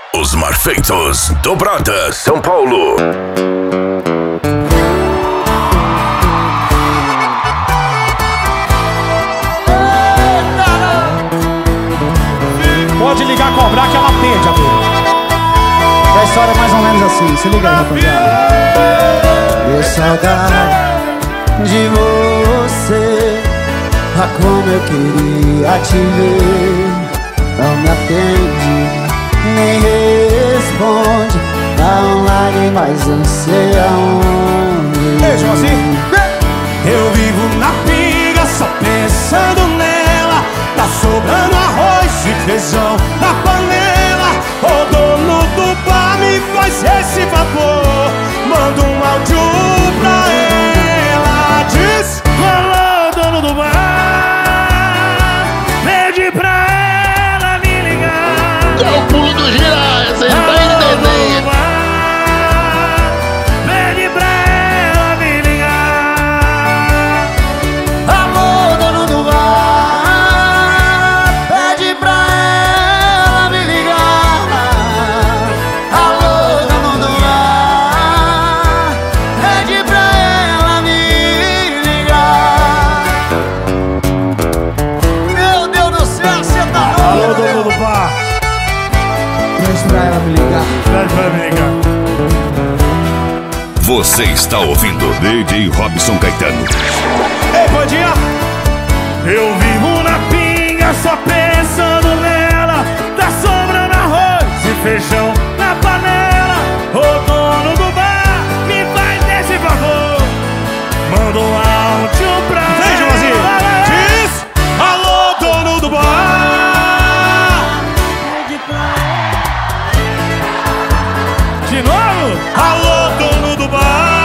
Os Marfeitos, Dobrada, São Paulo. Pode ligar, cobrar que ela atende, amigo. A história é mais ou menos assim, se liga aí, rapaziada. Que saudade de você, ah, como eu queria te ver. Não me atende, nem responde, dá online, mas não sei aonde. Beijo assim. Eu vivo na pinga, só pensando nela. Tá sobrando arroz e feijão na panela. O dono do bar me faz esse favor, manda um áudio pra ela. Diz: alô, dono do bar, pede pra ela me ligar. É o pulo do girar, vocês estão entendendo? Pede pra ela me ligar. Alô, dono do bar, pede pra ela me ligar. Alô, dono do bar, pede pra ela me ligar. Meu Deus do céu, você tá Alô, doido? dono do bar, Pede pra ela me ligar. pede pra me ligar. Você está ouvindo DJ Robson Caetano. Ei, bandinha! Eu vivo na pinga, só pensando nela. Tá sobrando arroz e feijão na panela. O dono do bar me faz esse favor, manda um áudio pra ela. Diz: alô, dono do bar, Pede pra de novo. Alô, dono do bar.